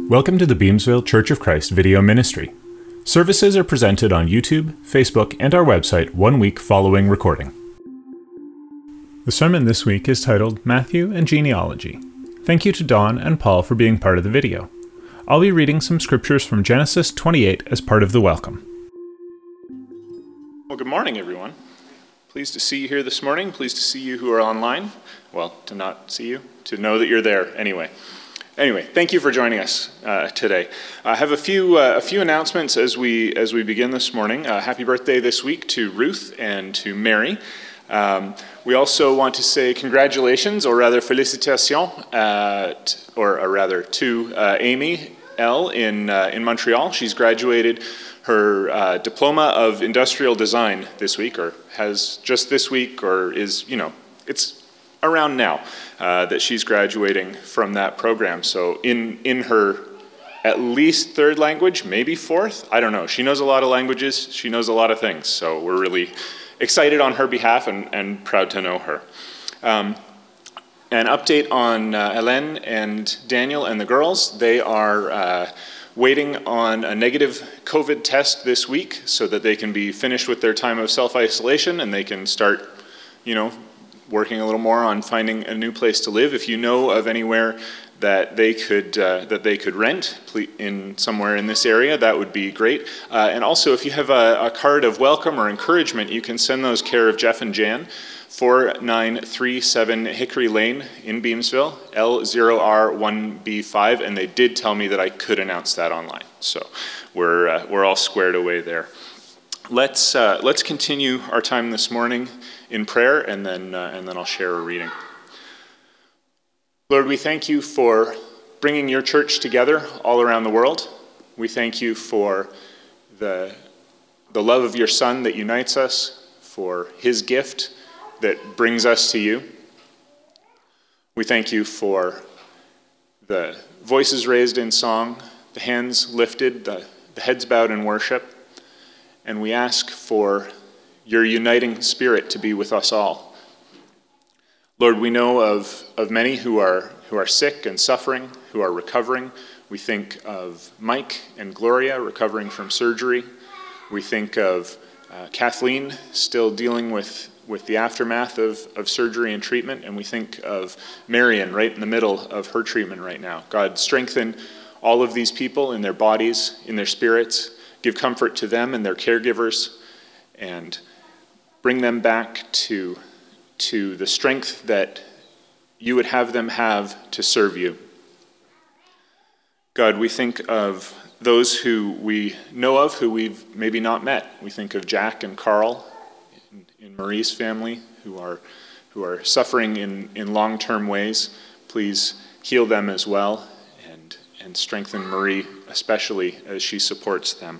Welcome to the Beamsville Church of Christ video ministry. Services are presented on YouTube, Facebook, and our website 1 week following recording. The sermon this week is titled Matthew and Genealogy. Thank you to Dawn and Paul for being part of the video. I'll be reading some scriptures from Genesis 28 as part of the welcome. Well, good morning, everyone. Pleased to see you here this morning. Pleased to see you who are online. Well, to not see you, to know that you're there anyway. Anyway, thank you for joining us today. I have a few announcements as we begin this morning. Happy birthday this week to Ruth and to Mary. We also want to say congratulations, or rather félicitations, to Amy L. in Montreal. She's graduated her diploma of industrial design this week, or has just this week, or is, it's around now that she's graduating from that program. So in her at least third language, maybe fourth, I don't know. She knows a lot of languages. She knows a lot of things. So we're really excited on her behalf and proud to know her. An update on Hélène and Daniel and the girls. They are waiting on a negative COVID test this week so that they can be finished with their time of self-isolation and they can start, working a little more on finding a new place to live. If you know of anywhere that they could rent in somewhere in this area, that would be great. And also, if you have a card of welcome or encouragement, you can send those care of Jeff and Jan, 4937 Hickory Lane in Beamsville, L0R1B5, and they did tell me that I could announce that online. So we're all squared away there. Let's continue our time this morning in prayer, and then I'll share a reading. Lord, we thank you for bringing your church together all around the world. We thank you for the love of your Son that unites us, for his gift that brings us to you. We thank you for the voices raised in song, the hands lifted, the heads bowed in worship, and we ask for your uniting spirit to be with us all. Lord, we know of many who are sick and suffering, who are recovering. We think of Mike and Gloria recovering from surgery. We think of Kathleen still dealing with the aftermath of surgery and treatment. And we think of Marion right in the middle of her treatment right now. God, strengthen all of these people in their bodies, in their spirits. Give comfort to them and their caregivers, and bring them back to the strength that you would have them have to serve you. God, we think of those who we know of, who we've maybe not met. We think of Jack and Carl in Marie's family, who are suffering in long-term ways. Please heal them as well, and strengthen Marie, especially as she supports them.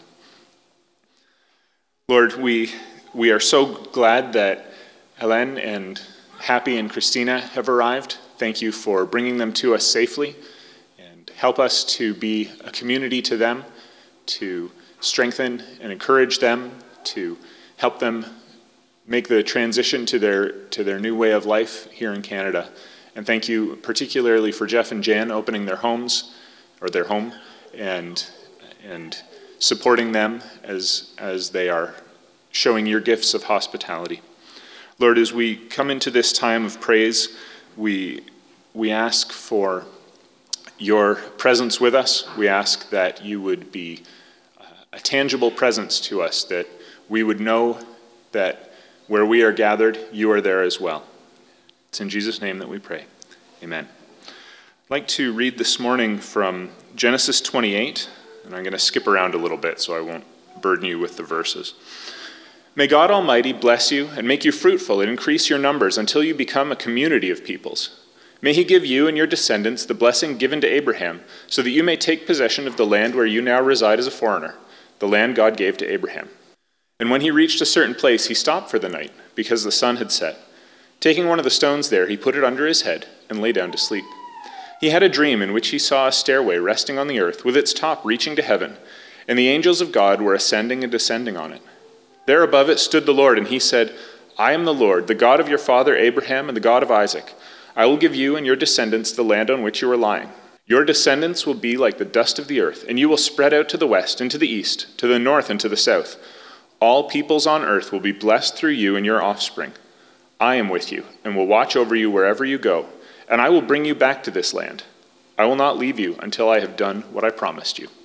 Lord, we are so glad that Hélène and Happy and Christina have arrived. Thank you for bringing them to us safely, and help us to be a community to them, to strengthen and encourage them, to help them make the transition to their new way of life here in Canada. And thank you particularly for Jeff and Jan opening their homes, or their home, and supporting them as they are showing your gifts of hospitality. Lord, as we come into this time of praise, we ask for your presence with us. We ask that you would be a tangible presence to us, that we would know that where we are gathered, you are there as well. It's in Jesus' name that we pray. Amen. I'd like to read this morning from Genesis 28, and I'm going to skip around a little bit so I won't burden you with the verses. May God Almighty bless you and make you fruitful and increase your numbers until you become a community of peoples. May he give you and your descendants the blessing given to Abraham, so that you may take possession of the land where you now reside as a foreigner, the land God gave to Abraham. And when he reached a certain place, he stopped for the night, because the sun had set. Taking one of the stones there, he put it under his head and lay down to sleep. He had a dream in which he saw a stairway resting on the earth, with its top reaching to heaven, and the angels of God were ascending and descending on it. There above it stood the Lord, and he said, I am the Lord, the God of your father Abraham and the God of Isaac. I will give you and your descendants the land on which you are lying. Your descendants will be like the dust of the earth, and you will spread out to the west and to the east, to the north and to the south. All peoples on earth will be blessed through you and your offspring. I am with you, and will watch over you wherever you go, and I will bring you back to this land. I will not leave you until I have done what I promised you.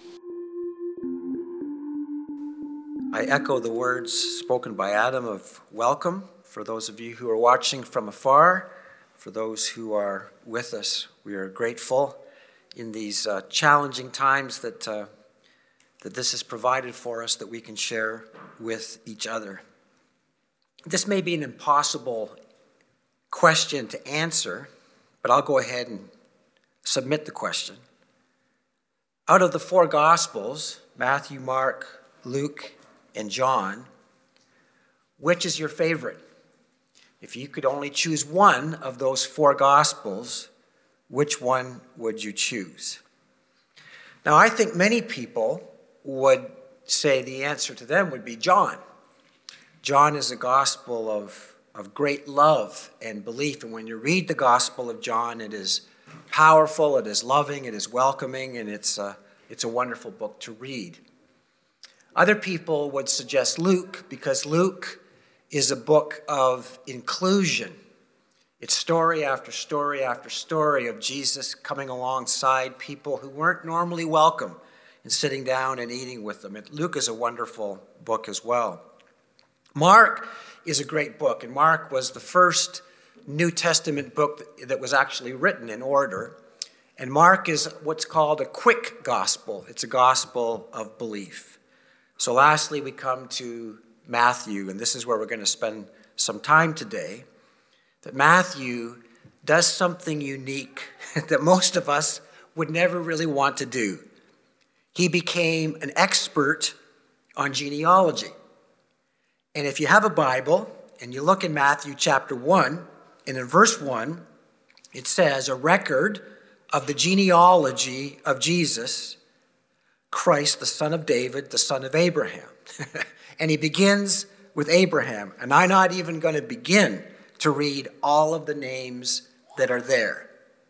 I echo the words spoken by Adam of welcome for those of you who are watching from afar, for those who are with us. We are grateful in these challenging times that this has provided for us, that we can share with each other. This may be an impossible question to answer, but I'll go ahead and submit the question. Out of the four Gospels, Matthew, Mark, Luke, and John, which is your favorite? If you could only choose one of those four Gospels, which one would you choose? Now, I think many people would say the answer to them would be John. John is a gospel of great love and belief. And when you read the Gospel of John, it is powerful, it is loving, it is welcoming, and it's a wonderful book to read. Other people would suggest Luke, because Luke is a book of inclusion. It's story after story after story of Jesus coming alongside people who weren't normally welcome and sitting down and eating with them. Luke is a wonderful book as well. Mark is a great book, and Mark was the first New Testament book that was actually written in order. And Mark is what's called a quick gospel. It's a gospel of belief. So lastly, we come to Matthew, and this is where we're going to spend some time today. That Matthew does something unique that most of us would never really want to do. He became an expert on genealogy. And if you have a Bible and you look in Matthew chapter 1, and in verse 1, it says, a record of the genealogy of Jesus, Christ, the son of David, the son of Abraham. And he begins with Abraham. And I'm not even going to begin to read all of the names that are there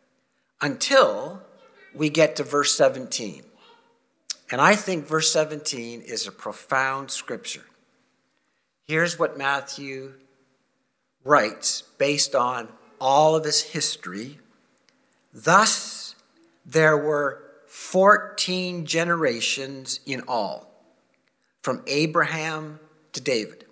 until we get to verse 17. And I think verse 17 is a profound scripture. Here's what Matthew writes based on all of his history. Thus, there were 14 generations in all, from Abraham to David.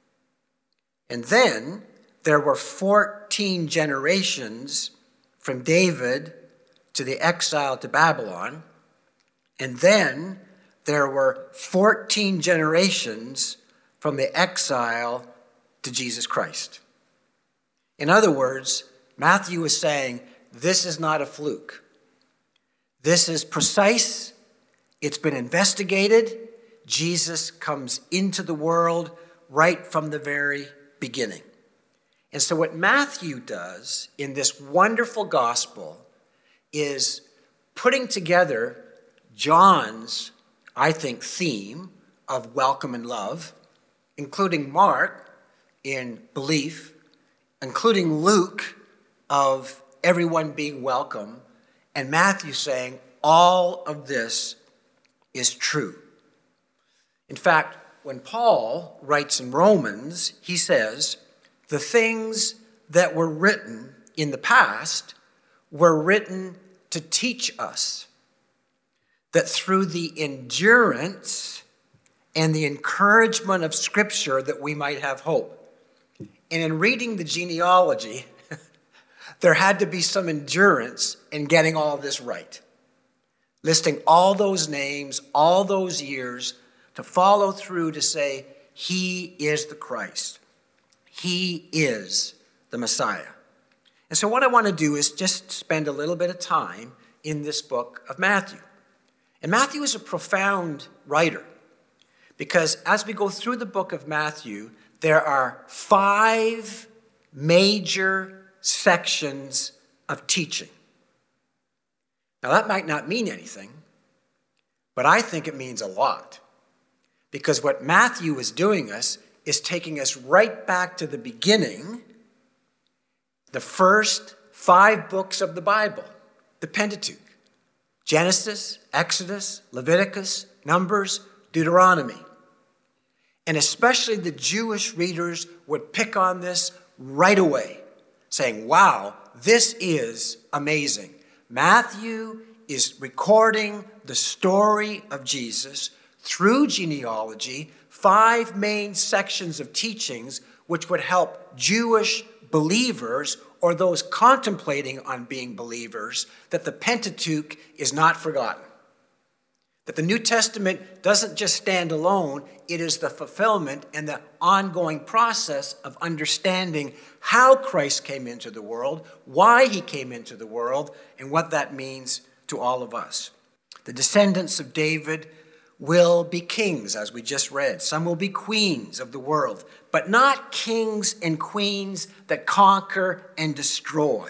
And then there were 14 generations from David to the exile to Babylon. And then there were 14 generations from the exile to Jesus Christ. In other words, Matthew is saying, this is not a fluke. This is precise. It's been investigated. Jesus comes into the world right from the very beginning. And so what Matthew does in this wonderful gospel is putting together John's, I think, theme of welcome and love, including Mark in belief, including Luke of everyone being welcome, and Matthew saying all of this is true. In fact, when Paul writes in Romans, he says, the things that were written in the past were written to teach us that through the endurance and the encouragement of Scripture that we might have hope. And in reading the genealogy, there had to be some endurance in getting all this right. Listing all those names, all those years, to follow through to say, he is the Christ. He is the Messiah. And so what I want to do is just spend a little bit of time in this book of Matthew. And Matthew is a profound writer because as we go through the book of Matthew, there are 5 major sections of teaching. Now that might not mean anything, but I think it means a lot. Because what Matthew is doing is taking us right back to the beginning, the first 5 books of the Bible, the Pentateuch. Genesis, Exodus, Leviticus, Numbers, Deuteronomy. And especially the Jewish readers would pick on this right away, saying, wow, this is amazing. Matthew is recording the story of Jesus through genealogy, 5 main sections of teachings which would help Jewish believers or those contemplating on being believers that the Pentateuch is not forgotten. That the New Testament doesn't just stand alone, it is the fulfillment and the ongoing process of understanding how Christ came into the world, why he came into the world, and what that means to all of us. The descendants of David will be kings, as we just read. Some will be queens of the world, but not kings and queens that conquer and destroy,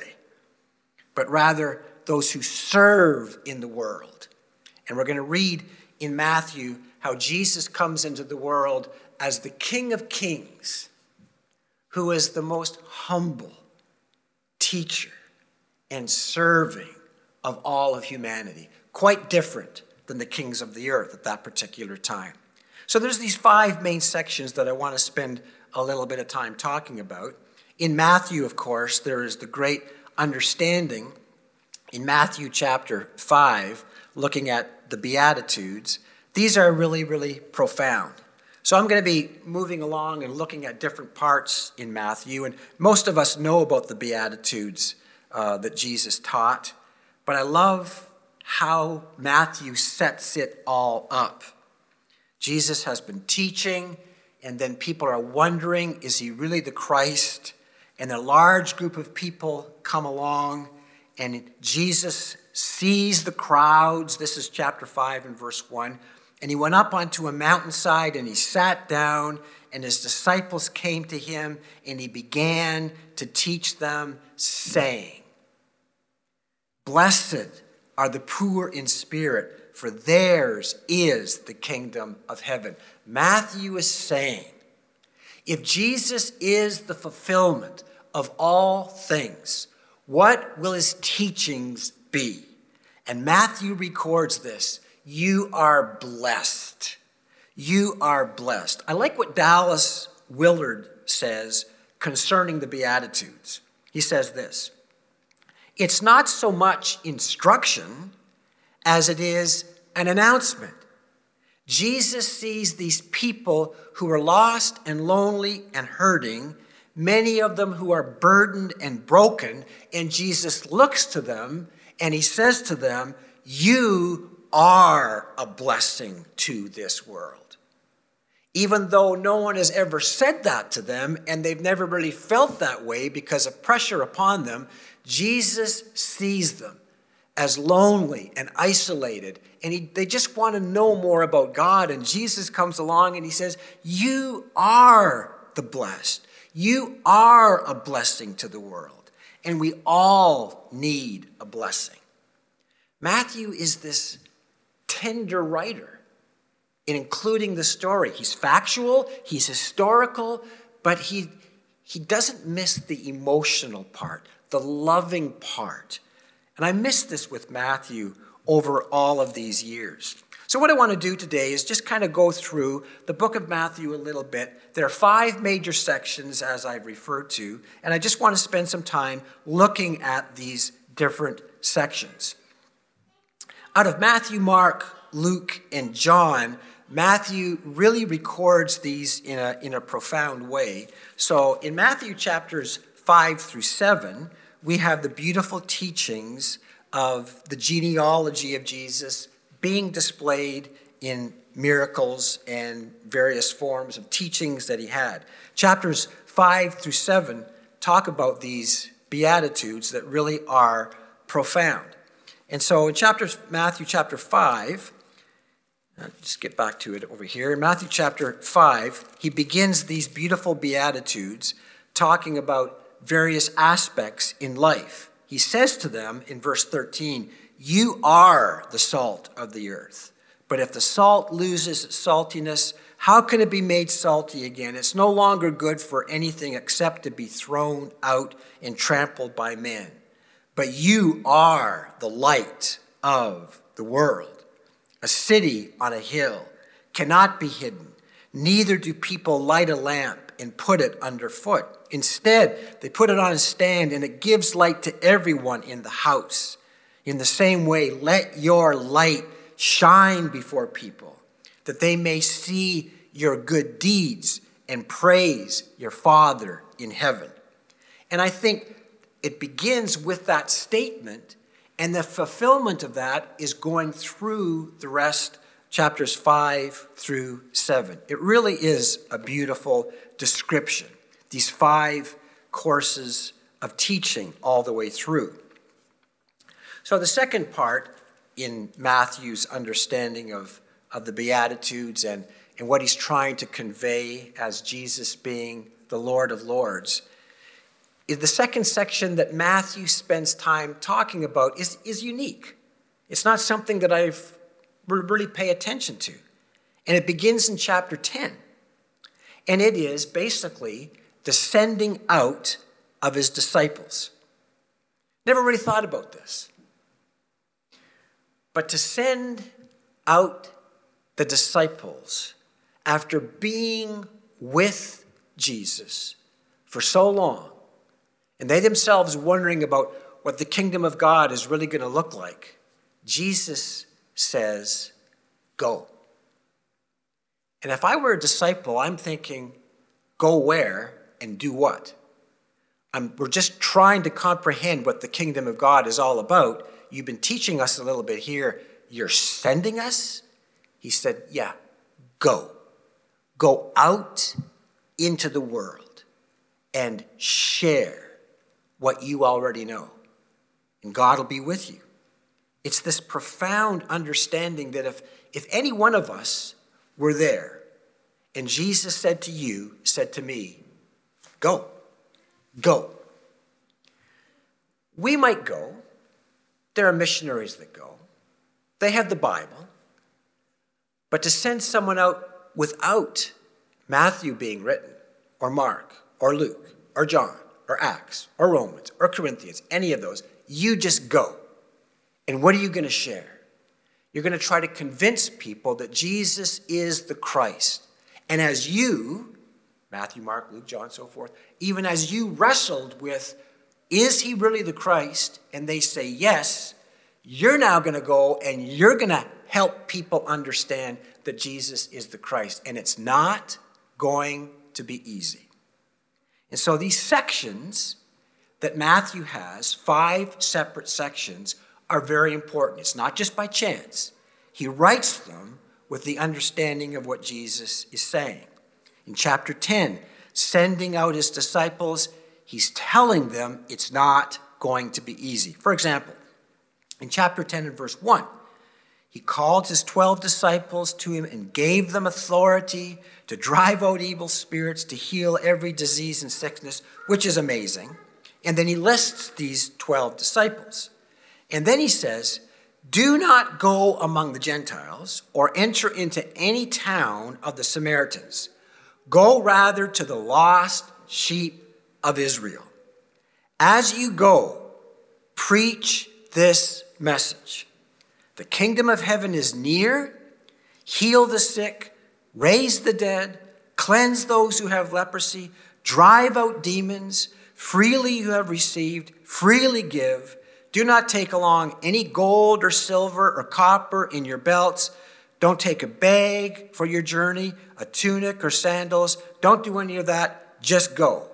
but rather those who serve in the world. And we're going to read in Matthew how Jesus comes into the world as the King of Kings, who is the most humble teacher and serving of all of humanity. Quite different than the kings of the earth at that particular time. So there's these 5 main sections that I want to spend a little bit of time talking about. In Matthew, of course, there is the great understanding in Matthew chapter 5, looking at the Beatitudes. These are really, really profound. So I'm going to be moving along and looking at different parts in Matthew, and most of us know about the Beatitudes that Jesus taught, but I love how Matthew sets it all up. Jesus has been teaching, and then people are wondering, is he really the Christ? And a large group of people come along, and Jesus sees the crowds. This is chapter 5 and verse 1. And he went up onto a mountainside, and he sat down, and his disciples came to him, and he began to teach them, saying, "Blessed are the poor in spirit, for theirs is the kingdom of heaven." Matthew is saying, if Jesus is the fulfillment of all things, what will his teachings be? And Matthew records this. You are blessed. You are blessed. I like what Dallas Willard says concerning the Beatitudes. He says this: it's not so much instruction as it is an announcement. Jesus sees these people who are lost and lonely and hurting, many of them who are burdened and broken, and Jesus looks to them and he says to them, you are a blessing to this world. Even though no one has ever said that to them and they've never really felt that way because of pressure upon them, Jesus sees them as lonely and isolated, and they just want to know more about God. And Jesus comes along and he says, you are the blessed. You are a blessing to the world, and we all need a blessing. Matthew is this tender writer in including the story. He's factual, he's historical, but he doesn't miss the emotional part, the loving part. And I missed this with Matthew over all of these years. So what I want to do today is just kind of go through the book of Matthew a little bit. There are 5 major sections, as I've referred to, and I just want to spend some time looking at these different sections. Out of Matthew, Mark, Luke, and John, Matthew really records these in a profound way. So in Matthew chapters 5 through 7, we have the beautiful teachings of the genealogy of Jesus being displayed in miracles and various forms of teachings that he had. Chapters 5 through 7 talk about these Beatitudes that really are profound. And so in Matthew chapter 5, I'll just get back to it over here. In Matthew chapter 5, he begins these beautiful Beatitudes talking about various aspects in life. He says to them in verse 13, you are the salt of the earth. But if the salt loses its saltiness, how can it be made salty again? It's no longer good for anything except to be thrown out and trampled by men. But you are the light of the world. A city on a hill cannot be hidden. Neither do people light a lamp and put it underfoot. Instead, they put it on a stand, and it gives light to everyone in the house. In the same way, let your light shine before people, that they may see your good deeds and praise your Father in heaven. And I think it begins with that statement, and the fulfillment of that is going through the rest, chapters 5 through 7. It really is a beautiful description, these 5 courses of teaching all the way through. So the second part in Matthew's understanding of the Beatitudes and what he's trying to convey as Jesus being the Lord of Lords is the second section that Matthew spends time talking about is unique. It's not something that I've really pay attention to. And it begins in chapter 10. And it is basically the sending out of his disciples. Never really thought about this. But to send out the disciples after being with Jesus for so long, and they themselves wondering about what the kingdom of God is really going to look like, Jesus says, go. And if I were a disciple, I'm thinking, go where and do what? We're just trying to comprehend what the kingdom of God is all about. You've been teaching us a little bit here. You're sending us? He said, yeah, go. Go out into the world and share what you already know. And God will be with you. It's this profound understanding that if any one of us were there and Jesus said to you, said to me, go, go. We might go. There are missionaries that go. They have the Bible. But to send someone out without Matthew being written, or Mark, or Luke, or John, or Acts, or Romans, or Corinthians, any of those, you just go. And what are you going to share? You're going to try to convince people that Jesus is the Christ. And as you, Matthew, Mark, Luke, John, so forth, even as you wrestled with, is he really the Christ? And they say yes, you're now going to go and you're going to help people understand that Jesus is the Christ. And it's not going to be easy. And so these sections that Matthew has, 5 separate sections, are very important. It's not just by chance. He writes them with the understanding of what Jesus is saying. In chapter 10, sending out his disciples, he's telling them it's not going to be easy. For example, in chapter 10 and verse 1, he called his 12 disciples to him and gave them authority to drive out evil spirits, to heal every disease and sickness, which is amazing. And then he lists these 12 disciples. And then he says, do not go among the Gentiles or enter into any town of the Samaritans. Go rather to the lost sheep of Israel. As you go, preach this message. The kingdom of heaven is near. Heal the sick, raise the dead, cleanse those who have leprosy, drive out demons. Freely you have received, freely give. Do not take along any gold or silver or copper in your belts. Don't take a bag for your journey, a tunic or sandals. Don't do any of that. Just go.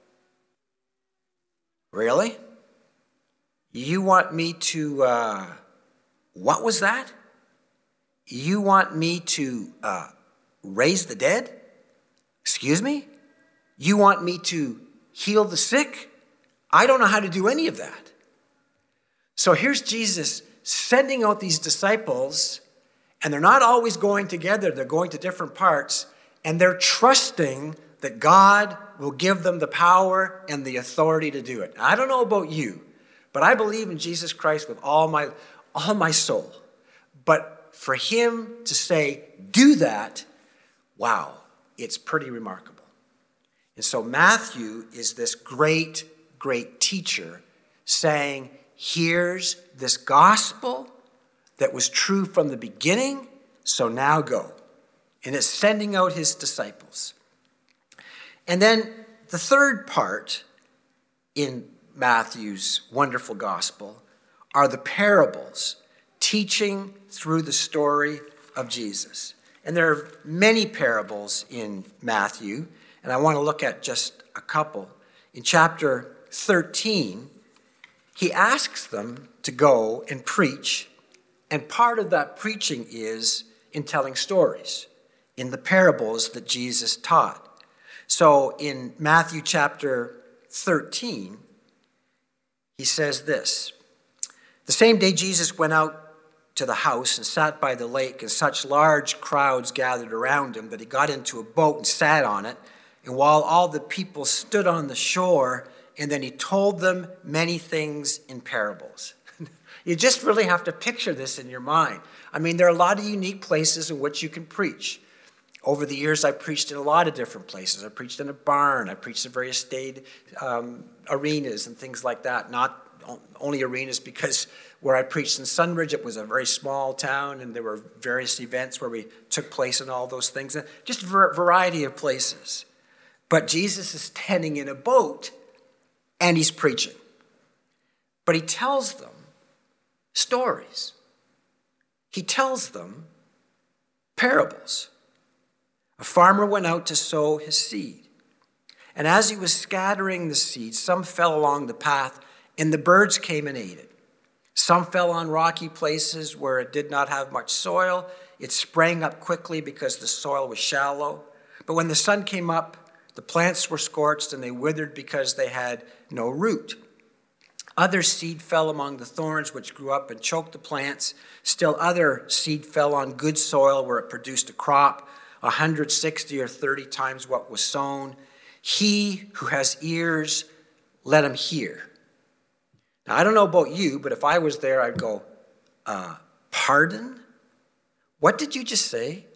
Really? You want me to, what was that? You want me to raise the dead? Excuse me? You want me to heal the sick? I don't know how to do any of that. So here's Jesus sending out these disciples, and they're not always going together. They're going to different parts, and they're trusting that God will give them the power and the authority to do it. Now, I don't know about you, but I believe in Jesus Christ with all my soul. But for him to say, do that, wow, it's pretty remarkable. And so Matthew is this great, great teacher saying, here's this gospel that was true from the beginning, so now go. And it's sending out his disciples. And then the third part in Matthew's wonderful gospel are the parables, teaching through the story of Jesus. And there are many parables in Matthew, and I want to look at just a couple. In chapter 13, he asks them to go and preach, and part of that preaching is in telling stories, in the parables that Jesus taught. So in Matthew chapter 13, he says this: "The same day Jesus went out to the house and sat by the lake, and such large crowds gathered around him that he got into a boat and sat on it. And while all the people stood on the shore, and then he told them many things in parables." You just really have to picture this in your mind. I mean, there are a lot of unique places in which you can preach. Over the years, I preached in a lot of different places. I preached in a barn. I preached in various state arenas and things like that. Not only arenas, because where I preached in Sunridge, it was a very small town, and there were various events where we took place and all those things. Just a variety of places. But Jesus is standing in a boat, and he's preaching. But he tells them stories. He tells them parables. A farmer went out to sow his seed. And as he was scattering the seed, some fell along the path, and the birds came and ate it. Some fell on rocky places where it did not have much soil. It sprang up quickly because the soil was shallow. But when the sun came up, the plants were scorched, and they withered because they had no root. Other seed fell among the thorns, which grew up and choked the plants. Still other seed fell on good soil, where it produced a crop, 160 or 30 times what was sown. He who has ears, let him hear. Now, I don't know about you, but if I was there, I'd go, pardon? What did you just say?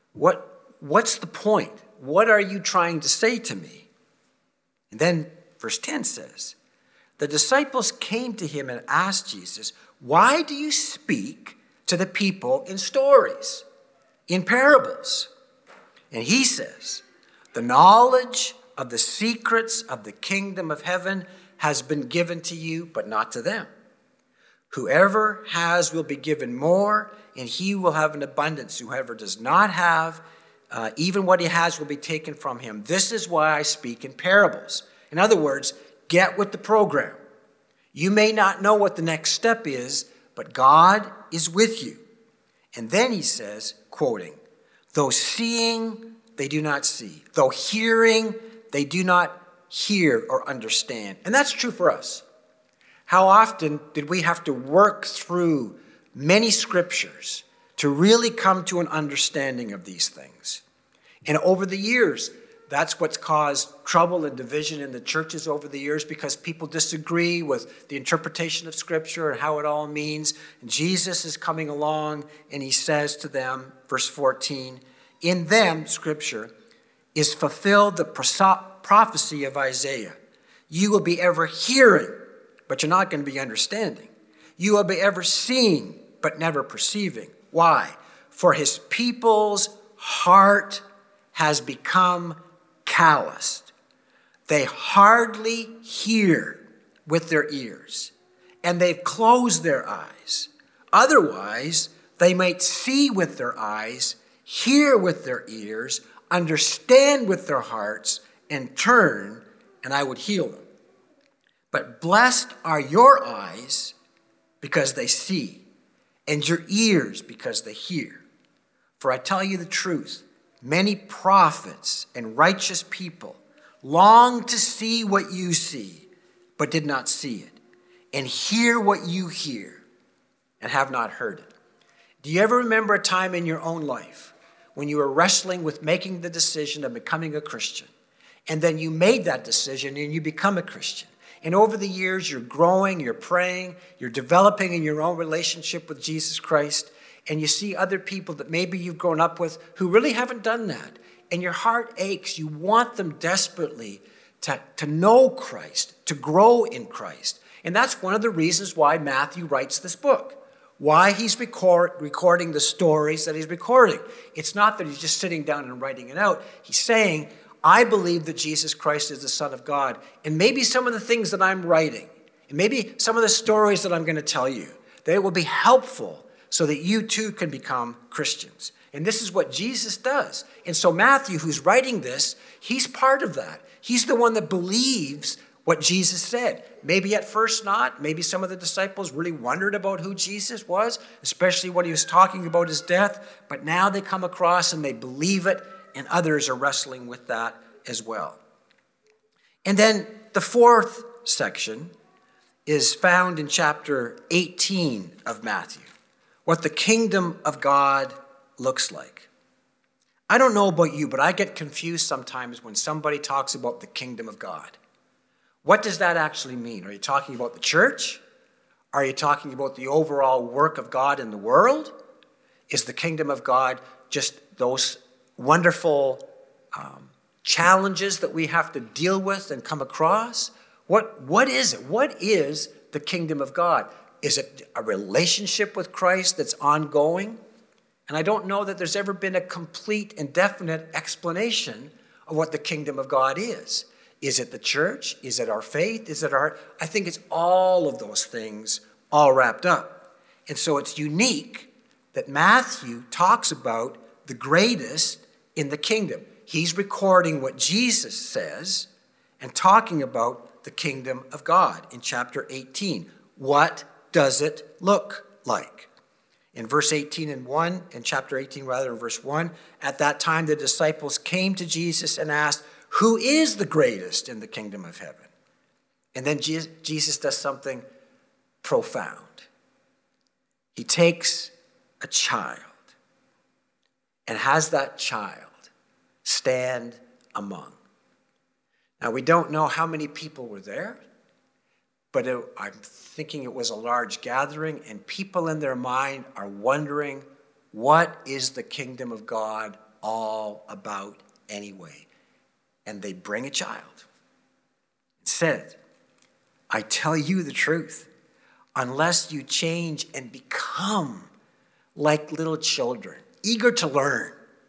What's the point? What are you trying to say to me? And then verse 10 says, "The disciples came to him and asked Jesus, 'Why do you speak to the people in stories, in parables?' And he says, 'The knowledge of the secrets of the kingdom of heaven has been given to you, but not to them. Whoever has will be given more, and he will have an abundance. Whoever does not have, even what he has will be taken from him. This is why I speak in parables.'" In other words, get with the program. You may not know what the next step is, but God is with you. And then he says, quoting, "Though seeing, they do not see. Though hearing, they do not hear or understand." And that's true for us. How often did we have to work through many scriptures to really come to an understanding of these things? And over the years, that's what's caused trouble and division in the churches over the years, because people disagree with the interpretation of Scripture and how it all means. And Jesus is coming along, and he says to them, verse 14, "In them," Scripture, "is fulfilled the prophecy of Isaiah. You will be ever hearing, but you're not going to be understanding. You will be ever seeing, but never perceiving." Why? "For his people's heart has become calloused. They hardly hear with their ears, and they've closed their eyes. Otherwise, they might see with their eyes, hear with their ears, understand with their hearts, and turn, and I would heal them. But blessed are your eyes because they see, and your ears because they hear. For I tell you the truth, many prophets and righteous people long to see what you see, but did not see it, and hear what you hear, and have not heard it." Do you ever remember a time in your own life when you were wrestling with making the decision of becoming a Christian, and then you made that decision and you become a Christian? And over the years, you're growing, you're praying, you're developing in your own relationship with Jesus Christ, and you see other people that maybe you've grown up with who really haven't done that, and your heart aches. You want them desperately to know Christ, to grow in Christ. And that's one of the reasons why Matthew writes this book. why he's recording the stories that he's recording. It's not that he's just sitting down and writing it out. He's saying, I believe that Jesus Christ is the Son of God. And maybe some of the things that I'm writing, and maybe some of the stories that I'm going to tell you, they will be helpful so that you too can become Christians. And this is what Jesus does. And so Matthew, who's writing this, he's part of that. He's the one that believes what Jesus said. Maybe at first not. Maybe some of the disciples really wondered about who Jesus was, especially when he was talking about his death. But now they come across and they believe it, and others are wrestling with that as well. And then the fourth section is found in chapter 18 of Matthew, what the kingdom of God looks like. I don't know about you, but I get confused sometimes when somebody talks about the kingdom of God. What does that actually mean? Are you talking about the church? Are you talking about the overall work of God in the world? Is the kingdom of God just those wonderful challenges that we have to deal with and come across? What is it? What is the kingdom of God? Is it a relationship with Christ that's ongoing? And I don't know that there's ever been a complete and definite explanation of what the kingdom of God is. Is it the church? Is it our faith? Is it our... I think it's all of those things all wrapped up. And so it's unique that Matthew talks about the greatest in the kingdom. He's recording what Jesus says and talking about the kingdom of God in chapter 18. What does it look like? In verse 18 and 1, in chapter 18 rather, in verse 1, at that time the disciples came to Jesus and asked, who is the greatest in the kingdom of heaven? And then Jesus does something profound. He takes a child and has that child stand among. Now, we don't know how many people were there, but I'm thinking it was a large gathering, and people in their mind are wondering, what is the kingdom of God all about anyway? And they bring a child. It said, I tell you the truth, unless you change and become like little children, eager to learn,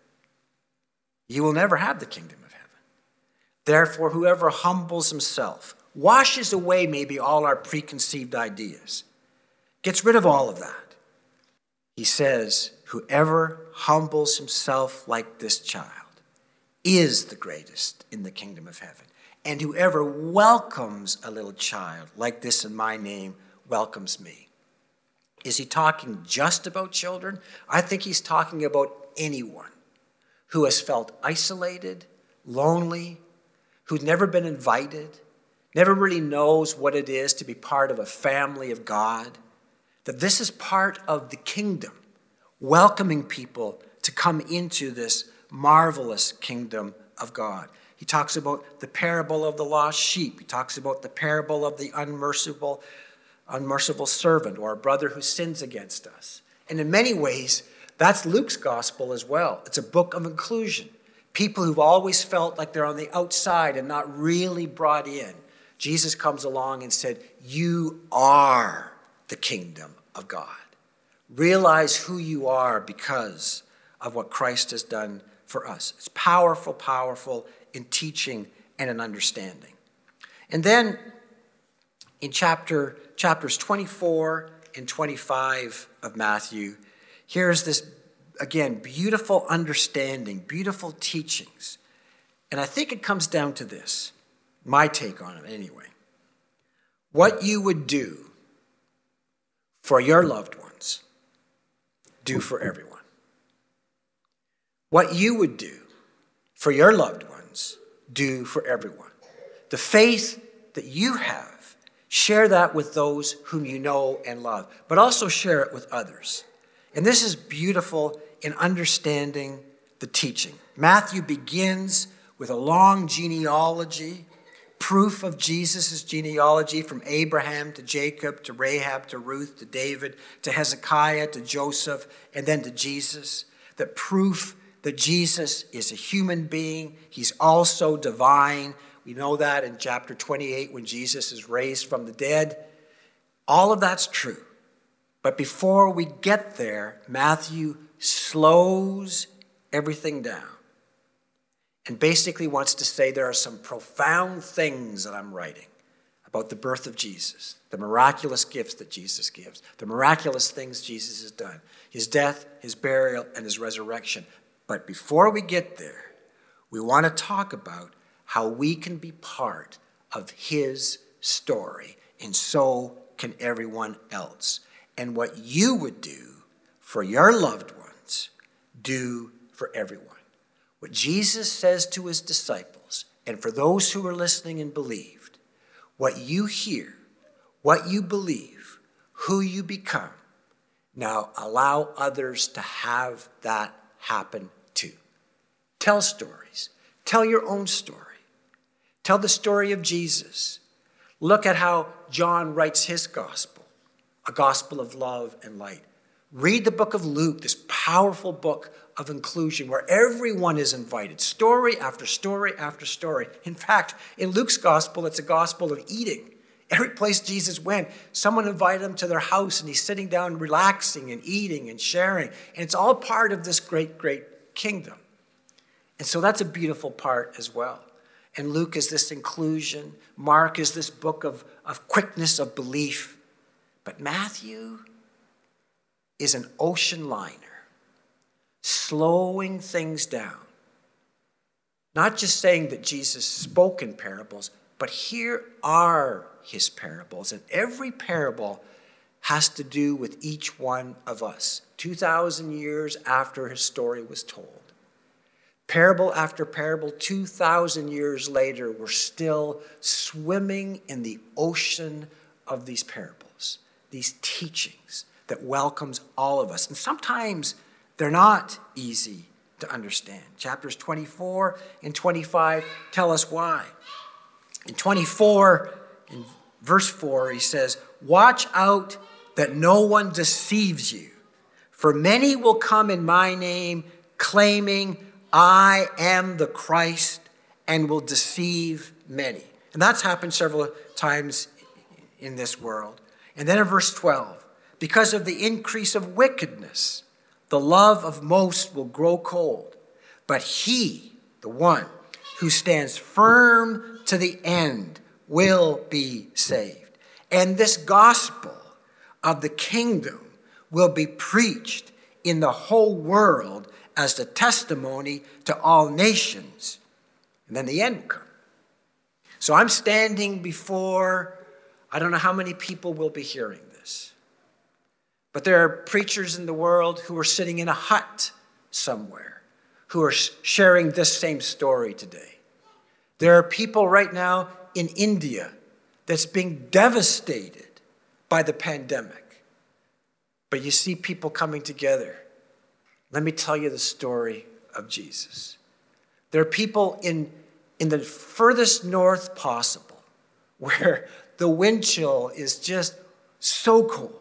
you will never have the kingdom of heaven. Therefore, whoever humbles himself, washes away maybe all our preconceived ideas, gets rid of all of that. He says, whoever humbles himself like this child is the greatest in the kingdom of heaven. And whoever welcomes a little child like this in my name welcomes me. Is he talking just about children? I think he's talking about anyone who has felt isolated, lonely, who's never been invited, never really knows what it is to be part of a family of God, that this is part of the kingdom, welcoming people to come into this marvelous kingdom of God. He talks about the parable of the lost sheep. He talks about the parable of the unmerciful servant, or a brother who sins against us. And in many ways, that's Luke's gospel as well. It's a book of inclusion. People who've always felt like they're on the outside and not really brought in. Jesus comes along and said, you are the kingdom of God. Realize who you are because of what Christ has done for us. It's powerful, powerful in teaching and in understanding. And then in chapters 24 and 25 of Matthew, here's this, again, beautiful understanding, beautiful teachings. And I think it comes down to this, my take on it anyway. What you would do for your loved ones, do for everyone. What you would do for your loved ones, do for everyone. The faith that you have, share that with those whom you know and love, but also share it with others. And this is beautiful in understanding the teaching. Matthew begins with a long genealogy, proof of Jesus' genealogy from Abraham to Jacob to Rahab to Ruth to David to Hezekiah to Joseph and then to Jesus. The proof that Jesus is a human being. He's also divine. We know that in chapter 28 when Jesus is raised from the dead. All of that's true. But before we get there, Matthew slows everything down and basically wants to say there are some profound things that I'm writing about the birth of Jesus, the miraculous gifts that Jesus gives, the miraculous things Jesus has done, his death, his burial, and his resurrection. But before we get there, we want to talk about how we can be part of his story, and so can everyone else. And what you would do for your loved ones, do for everyone. What Jesus says to his disciples, and for those who are listening and believed, what you hear, what you believe, who you become, now allow others to have that happen too. Tell stories. Tell your own story. Tell the story of Jesus. Look at how John writes his gospel, a gospel of love and light. Read the book of Luke, this powerful book of inclusion where everyone is invited, story after story after story. In fact, in Luke's gospel, it's a gospel of eating. Every place Jesus went, someone invited him to their house and he's sitting down relaxing and eating and sharing. And it's all part of this great, great kingdom. And so that's a beautiful part as well. And Luke is this inclusion. Mark is this book of quickness of belief. But Matthew is an ocean liner, slowing things down. Not just saying that Jesus spoke in parables, but here are his parables. And every parable has to do with each one of us, 2,000 years after his story was told. Parable after parable, 2,000 years later, we're still swimming in the ocean of these parables, these teachings that welcomes all of us. And sometimes they're not easy to understand. Chapters 24 and 25 tell us why. In 24, in verse 4, he says, "Watch out that no one deceives you, for many will come in my name, claiming, 'I am the Christ,' and will deceive many." And that's happened several times in this world. And then in verse 12, "Because of the increase of wickedness, the love of most will grow cold. But he, the one who stands firm to the end, will be saved. And this gospel of the kingdom will be preached in the whole world as the testimony to all nations. And then the end will come." So I'm standing before, I don't know how many people will be hearing this. But there are preachers in the world who are sitting in a hut somewhere who are sharing this same story today. There are people right now in India that's being devastated by the pandemic. But you see people coming together. Let me tell you the story of Jesus. There are people in the furthest north possible where the wind chill is just so cold.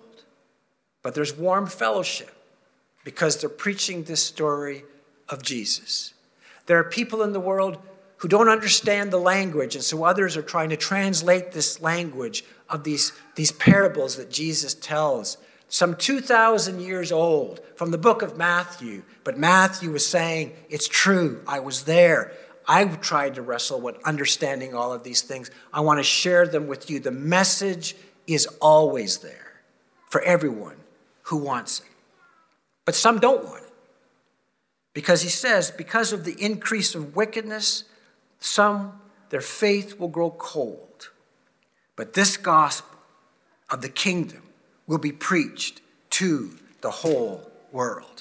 But there's warm fellowship because they're preaching this story of Jesus. There are people in the world who don't understand the language, and so others are trying to translate this language of these parables that Jesus tells. Some 2,000 years old from the book of Matthew. But Matthew was saying, it's true, I was there. I've tried to wrestle with understanding all of these things. I want to share them with you. The message is always there for everyone who wants it. But some don't want it. Because he says, because of the increase of wickedness, some, their faith will grow cold. But this gospel of the kingdom will be preached to the whole world.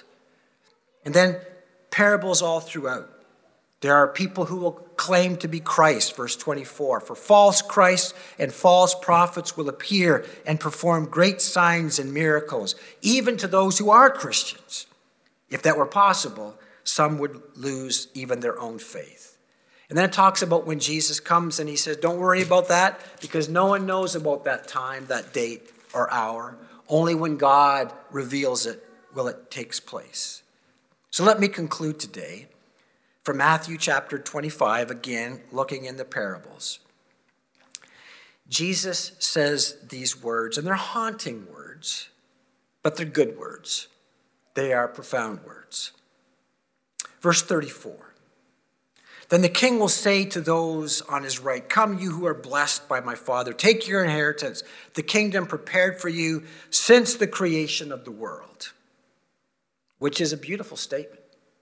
And then parables all throughout. There are people who will claim to be Christ, verse 24. "For false Christs and false prophets will appear and perform great signs and miracles, even to those who are Christians. If that were possible, some would lose even their own faith." And then it talks about when Jesus comes and he says, don't worry about that because no one knows about that time, that date or hour. Only when God reveals it will it take place. So let me conclude today from Matthew chapter 25, again, looking in the parables. Jesus says these words, and they're haunting words, but they're good words. They are profound words. Verse 34. Then the king will say to those on his right, "Come, you who are blessed by my Father, take your inheritance, the kingdom prepared for you since the creation of the world." Which is a beautiful statement.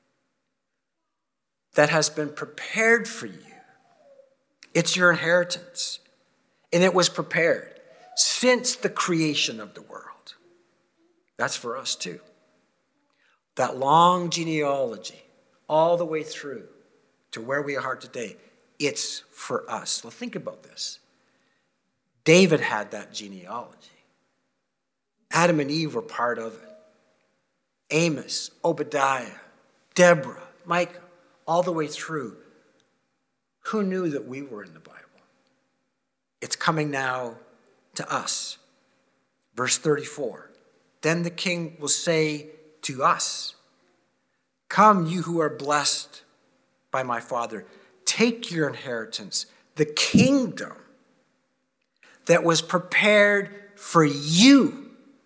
That has been prepared for you. It's your inheritance. And it was prepared since the creation of the world. That's for us too. That long genealogy, all the way through to where we are today, it's for us. Well, think about this. David had that genealogy. Adam and Eve were part of it. Amos, Obadiah, Deborah, Micah, all the way through. Who knew that we were in the Bible? It's coming now to us. Verse 34. Then the king will say to us, "Come, you who are blessed by my Father, take your inheritance, the kingdom that was prepared for you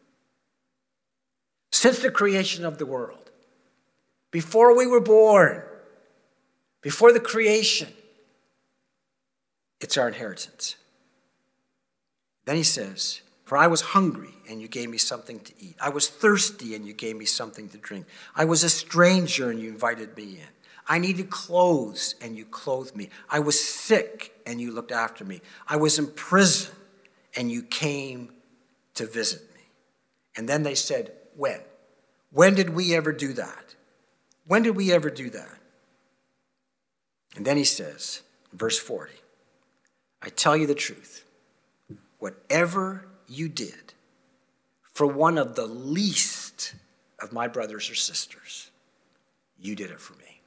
since the creation of the world." Before we were born, before the creation, it's our inheritance. Then he says, "For I was hungry, and you gave me something to eat. I was thirsty, and you gave me something to drink. I was a stranger, and you invited me in. I needed clothes, and you clothed me. I was sick, and you looked after me. I was in prison, and you came to visit me." And then they said, when? When did we ever do that? When did we ever do that? And then he says, verse 40, "I tell you the truth. Whatever you did for one of the least of my brothers or sisters, you did it for me."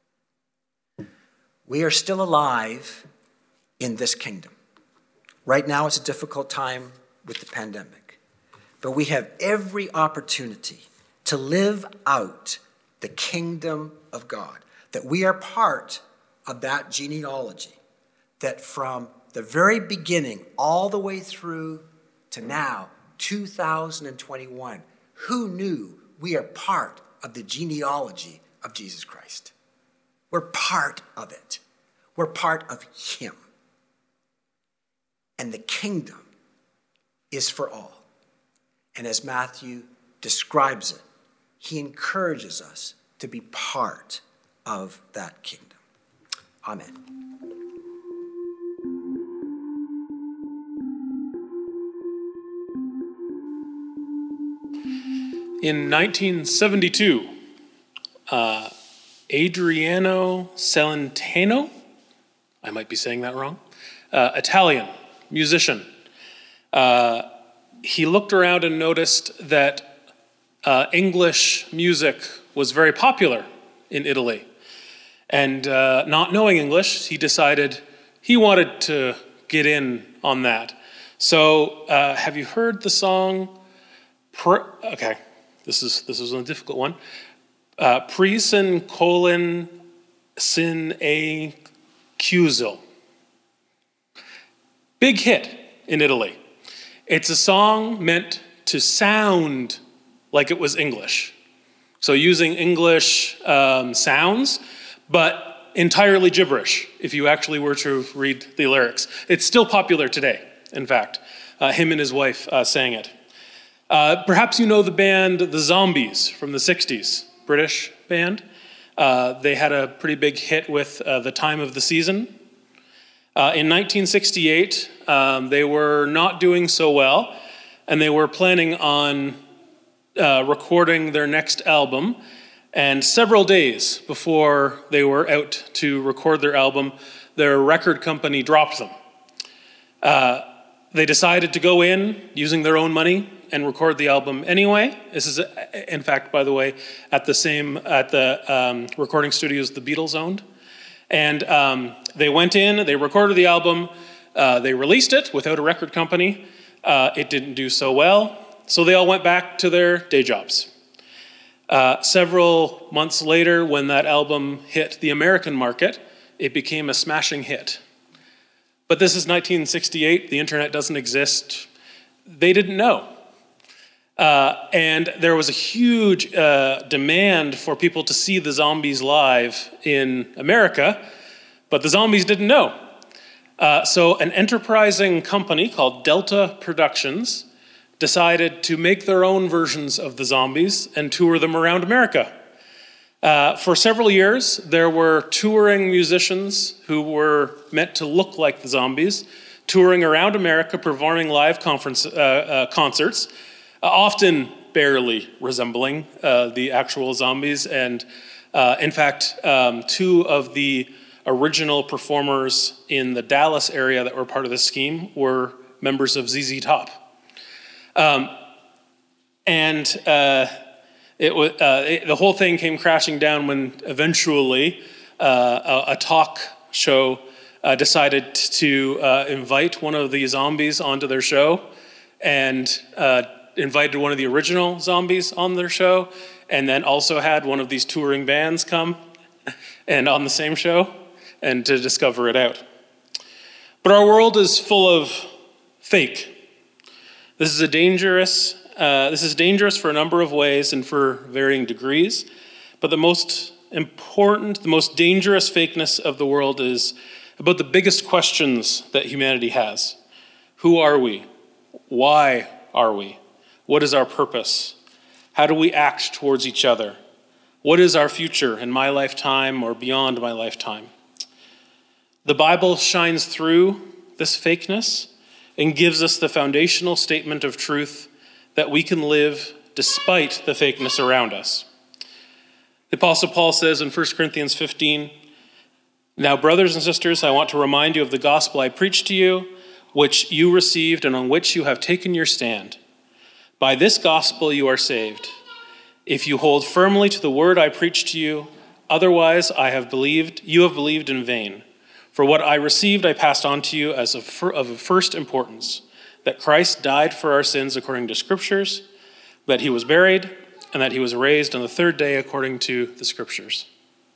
We are still alive in this kingdom. Right now, it's a difficult time with the pandemic, but we have every opportunity to live out the kingdom of God, that we are part of that genealogy, that from the very beginning all the way through to now, 2021, who knew we are part of the genealogy of Jesus Christ? We're part of it. We're part of him. And the kingdom is for all. And as Matthew describes it, he encourages us to be part of that kingdom. Amen. In 1972, Adriano Celentano, I might be saying that wrong, Italian musician, he looked around and noticed that English music was very popular in Italy. And not knowing English, he decided he wanted to get in on that. So have you heard the song, okay, this is a difficult one. Prisen colon sin a chiuso. Big hit in Italy. It's a song meant to sound like it was English. So using English sounds, but entirely gibberish if you actually were to read the lyrics. It's still popular today, in fact. Him and his wife sang it. Perhaps you know the band The Zombies from the 60s, British band. They had a pretty big hit with The Time of the Season. In 1968, they were not doing so well, and they were planning on recording their next album. And several days before they were out to record their album, their record company dropped them. They decided to go in using their own money and record the album anyway. This is, in fact, by the way, at the recording studios the Beatles owned. And they went in, they recorded the album, they released it without a record company. It didn't do so well, so they all went back to their day jobs. Several months later, when that album hit the American market, it became a smashing hit. But this is 1968, the internet doesn't exist. They didn't know. And there was a huge demand for people to see the zombies live in America, but the zombies didn't know. So an enterprising company called Delta Productions decided to make their own versions of the zombies and tour them around America. For several years, there were touring musicians who were meant to look like the zombies, touring around America, performing live concerts, often barely resembling the actual zombies. And in fact, two of the original performers in the Dallas area that were part of the scheme were members of ZZ Top. The whole thing came crashing down when eventually a talk show decided to invite one of the zombies onto their show, and invited one of the original zombies on their show, and then also had one of these touring bands come and on the same show, and to discover it out. But our world is full of fake. This is dangerous for a number of ways and for varying degrees. But the most important, the most dangerous fakeness of the world is about the biggest questions that humanity has. Who are we? Why are we? What is our purpose? How do we act towards each other? What is our future in my lifetime or beyond my lifetime? The Bible shines through this fakeness and gives us the foundational statement of truth that we can live despite the fakeness around us. The Apostle Paul says in 1 Corinthians 15, "Now, brothers and sisters, I want to remind you of the gospel I preached to you, which you received and on which you have taken your stand. By this gospel you are saved, if you hold firmly to the word I preached to you. Otherwise, you have believed in vain. For what I received I passed on to you as of first importance, that Christ died for our sins according to Scriptures, that he was buried, and that he was raised on the third day according to the Scriptures."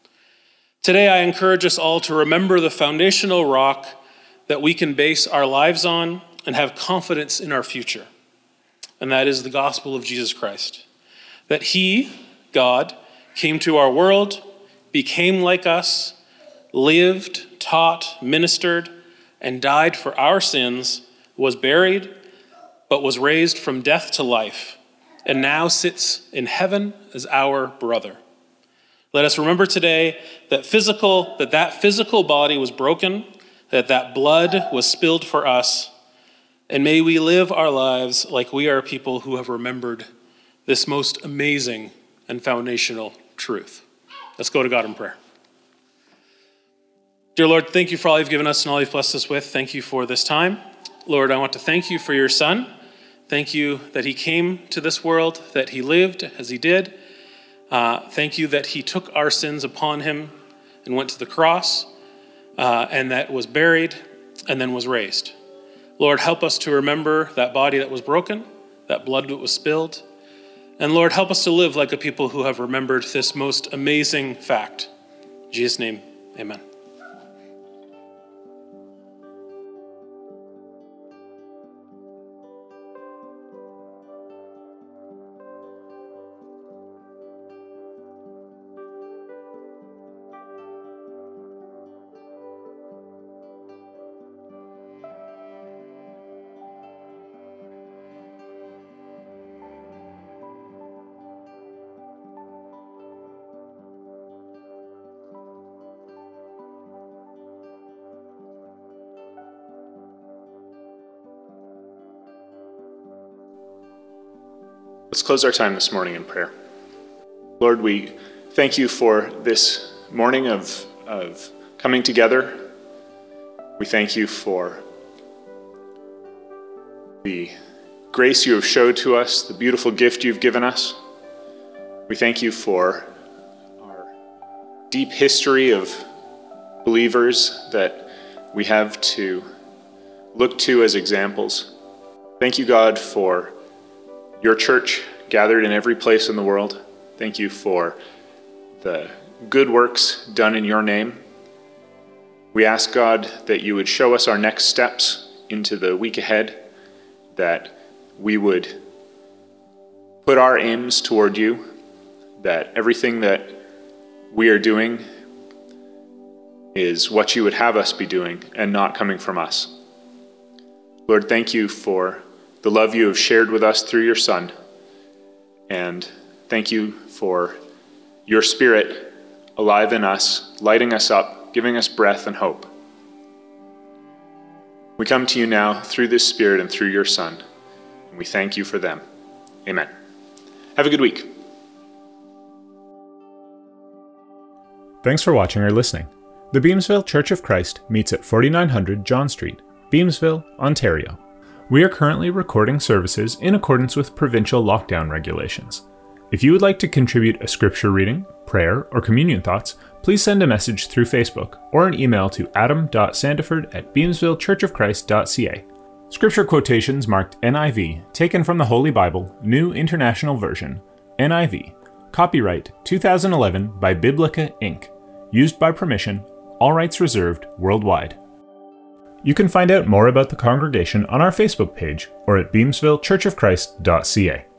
Today, I encourage us all to remember the foundational rock that we can base our lives on and have confidence in our future. And that is the gospel of Jesus Christ. That he, God, came to our world, became like us, lived, taught, ministered, and died for our sins, was buried, but was raised from death to life, and now sits in heaven as our brother. Let us remember today that that physical body was broken, that blood was spilled for us, and may we live our lives like we are people who have remembered this most amazing and foundational truth. Let's go to God in prayer. Dear Lord, thank you for all you've given us and all you've blessed us with. Thank you for this time. Lord, I want to thank you for your Son. Thank you that he came to this world, that he lived as he did. Thank you that he took our sins upon him and went to the cross, and that was buried and then was raised. Lord, help us to remember that body that was broken, that blood that was spilled. And Lord, help us to live like a people who have remembered this most amazing fact. In Jesus' name, amen. Let's close our time this morning in prayer. Lord, we thank you for this morning of coming together. We thank you for the grace you have showed to us, the beautiful gift you've given us. We thank you for our deep history of believers that we have to look to as examples. Thank you, God, for your church gathered in every place in the world. Thank you for the good works done in your name. We ask, God, that you would show us our next steps into the week ahead, that we would put our aims toward you, that everything that we are doing is what you would have us be doing and not coming from us. Lord, thank you for the love you have shared with us through your Son, and thank you for your Spirit alive in us, lighting us up, giving us breath and hope. We come to you now through this Spirit and through your Son, and we thank you for them. Amen. Have a good week. Thanks for watching or listening. The Beamsville Church of Christ meets at 4900 John Street, Beamsville, Ontario. We are currently recording services in accordance with provincial lockdown regulations. If you would like to contribute a scripture reading, prayer, or communion thoughts, please send a message through Facebook or an email to adam.sandiford@beamsvillechurchofchrist.ca. Scripture quotations marked NIV, taken from the Holy Bible, New International Version, NIV, copyright 2011 by Biblica Inc., used by permission, all rights reserved worldwide. You can find out more about the congregation on our Facebook page or at beamsvillechurchofchrist.ca.